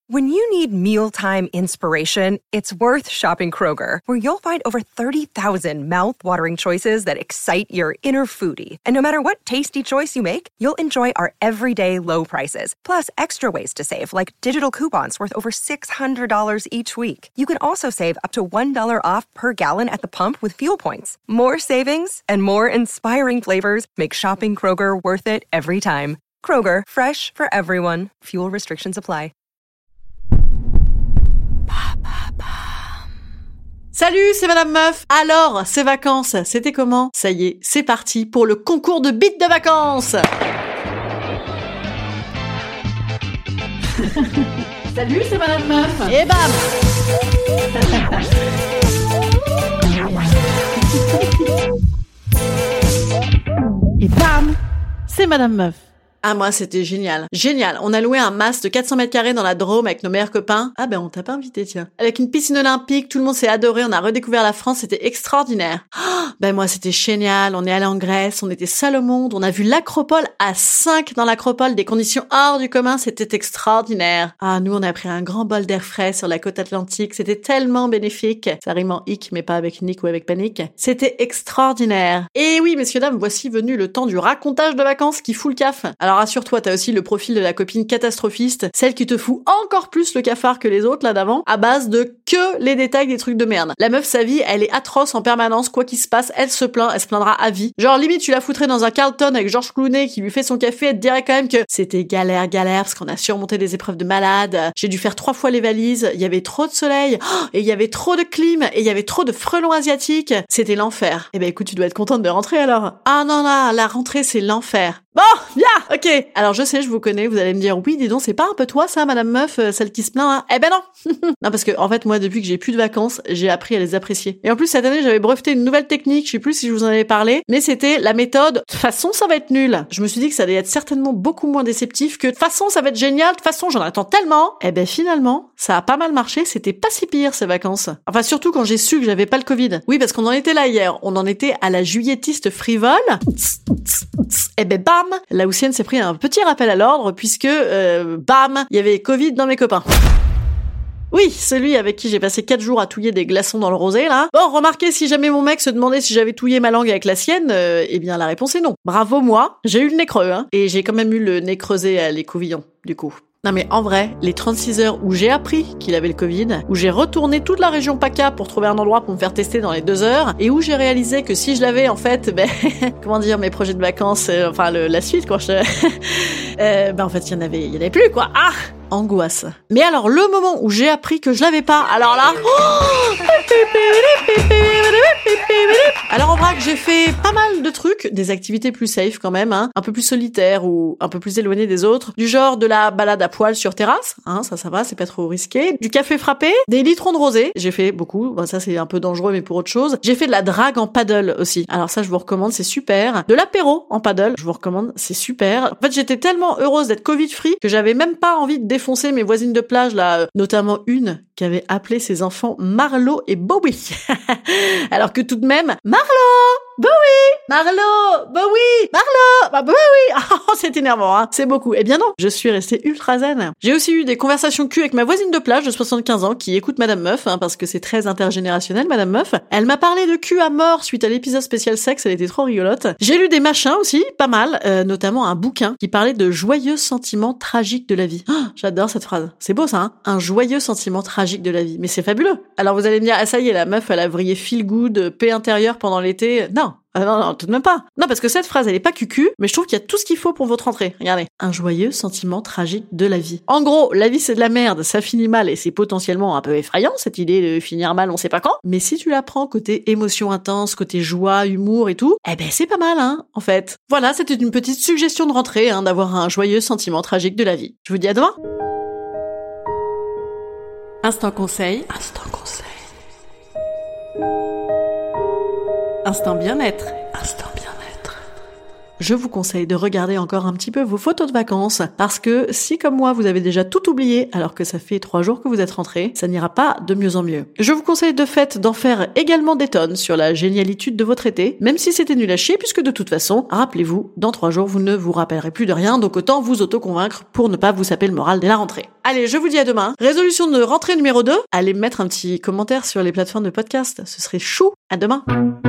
When you need mealtime inspiration, it's worth shopping Kroger, where you'll find over 30,000 mouth-watering choices that excite your inner foodie. And no matter what tasty choice you make, you'll enjoy our everyday low prices, plus extra ways to save, like digital coupons worth over $600 each week. You can also save up to $1 off per gallon at the pump with fuel points. More savings and more inspiring flavors make shopping Kroger worth it every time. Kroger, fresh for everyone. Fuel restrictions apply. Salut, c'est Madame Meuf. Alors, ces vacances, c'était comment? Ça y est, c'est parti pour le concours de beats de vacances. Salut, c'est Madame Meuf. Et bam. Et bam, c'est Madame Meuf. Ah, moi, c'était génial. Génial. On a loué un mas de 400 mètres carrés dans la Drôme avec nos meilleurs copains. Ah ben, on t'a pas invité, tiens. Avec une piscine olympique, tout le monde s'est adoré, on a redécouvert la France, c'était extraordinaire. Oh, ben moi, c'était génial. On est allé en Grèce, on était seul au monde, on a vu l'Acropole à 5 dans l'Acropole, des conditions hors du commun, c'était extraordinaire. Ah, nous, on a pris un grand bol d'air frais sur la côte atlantique, c'était tellement bénéfique. Ça rime en hic, mais pas avec nick ou avec panique. C'était extraordinaire. Et oui, messieurs, dames, voici venu le temps du racontage de vacances qui fout le caf. Alors rassure-toi, t'as aussi le profil de la copine catastrophiste, celle qui te fout encore plus le cafard que les autres là d'avant, à base de que les détails des trucs de merde. La meuf, sa vie, elle est atroce en permanence, quoi qu'il se passe, elle se plaint, elle se plaindra à vie. Genre limite, tu la foutrais dans un Carlton avec Georges Clooney qui lui fait son café, elle te dirait quand même que c'était galère, parce qu'on a surmonté des épreuves de malade, j'ai dû faire 3 fois les valises, il y avait trop de soleil, et il y avait trop de clim, et il y avait trop de frelons asiatiques, c'était l'enfer. Eh ben écoute, tu dois être contente de rentrer alors. Ah non, là, la rentrée, c'est l'enfer. Bon, bien, ok. Alors je sais, je vous connais, vous allez me dire, oui, dis donc, c'est pas un peu toi ça, Madame Meuf, celle qui se plaint, hein? Eh ben non. Non, parce que en fait, moi, depuis que j'ai plus de vacances, j'ai appris à les apprécier. Et en plus, cette année, j'avais breveté une nouvelle technique, je sais plus si je vous en avais parlé, mais c'était la méthode, de toute façon, ça va être nul. Je me suis dit que ça allait être certainement beaucoup moins déceptif que, de toute façon, ça va être génial, de toute façon, j'en attends tellement. Eh ben finalement, ça a pas mal marché, c'était pas si pire, ces vacances. Enfin, surtout quand j'ai su que j'avais pas le Covid. Oui, parce qu'on en était là hier, on en était à la juillettiste frivole. Eh ben bam, la Houssienne s'est pris un petit rappel à l'ordre puisque, bam, il y avait Covid dans mes copains. Oui, celui avec qui j'ai passé 4 jours à touiller des glaçons dans le rosé, là. Bon, remarquez, si jamais mon mec se demandait si j'avais touillé ma langue avec la sienne, eh bien la réponse est non. Bravo moi, j'ai eu le nez creux, hein. Et j'ai quand même eu le nez creusé à l'écouvillon, du coup. Non mais en vrai, les 36 heures où j'ai appris qu'il avait le Covid, où j'ai retourné toute la région PACA pour trouver un endroit pour me faire tester dans les 2 heures, et où j'ai réalisé que si je l'avais en fait, comment dire, mes projets de vacances, la suite quoi, en fait il y en avait plus quoi. Ah, angoisse. Mais alors le moment où j'ai appris que je l'avais pas, alors là, alors en vrac j'ai fait pas mal de trucs, des activités plus safe quand même, hein, un peu plus solitaires ou un peu plus éloignées des autres, du genre de la balade à poil sur terrasse, hein, ça va, c'est pas trop risqué, du café frappé, des litrons de rosé, j'ai fait beaucoup, bon, ça c'est un peu dangereux mais pour autre chose, j'ai fait de la drague en paddle aussi, alors ça je vous recommande, c'est super, de l'apéro en paddle, je vous recommande, c'est super, en fait j'étais tellement heureuse d'être Covid free que j'avais même pas envie de défoncer mes voisines de plage là, notamment une qui avait appelé ses enfants Marlo et Bowie. Alors que tout de même, Marlo, Bowie, Marlo, Bowie, Marlo, Bowie. Oh, c'est énervant, hein. C'est beaucoup. Eh bien non, je suis restée ultra zen. J'ai aussi eu des conversations cul avec ma voisine de plage de 75 ans qui écoute Madame Meuf, hein, parce que c'est très intergénérationnel, Madame Meuf. Elle m'a parlé de cul à mort suite à l'épisode spécial sexe, elle était trop rigolote. J'ai lu des machins aussi, pas mal, notamment un bouquin qui parlait de joyeux sentiments tragiques de la vie. Oh, j'adore cette phrase. C'est beau ça, hein. Un joyeux sentiment tragique de la vie. Mais c'est fabuleux. Alors vous allez me dire, ah ça y est, la meuf, elle a vrillé feel good, paix intérieure pendant l'été. Non. Non, tout de même pas. Non, parce que cette phrase, elle est pas cucu, mais je trouve qu'il y a tout ce qu'il faut pour votre rentrée. Regardez. Un joyeux sentiment tragique de la vie. En gros, la vie c'est de la merde, ça finit mal et c'est potentiellement un peu effrayant, cette idée de finir mal on sait pas quand. Mais si tu la prends côté émotion intense, côté joie, humour et tout, eh ben c'est pas mal, hein, en fait. Voilà, c'était une petite suggestion de rentrée, hein, d'avoir un joyeux sentiment tragique de la vie. Je vous dis à demain. Instant conseil. Instant conseil. Instant bien-être. Instant bien-être. je vous conseille de regarder encore un petit peu vos photos de vacances parce que si comme moi vous avez déjà tout oublié alors que ça fait 3 jours que vous êtes rentrés, ça n'ira pas de mieux en mieux. Je vous conseille de fait d'en faire également des tonnes sur la génialitude de votre été, même si c'était nul à chier puisque de toute façon, rappelez-vous, dans 3 jours vous ne vous rappellerez plus de rien, donc autant vous auto-convaincre pour ne pas vous saper le moral dès la rentrée. Allez, je vous dis à demain. Résolution de rentrée numéro 2, allez mettre un petit commentaire sur les plateformes de podcast, ce serait chou. À demain.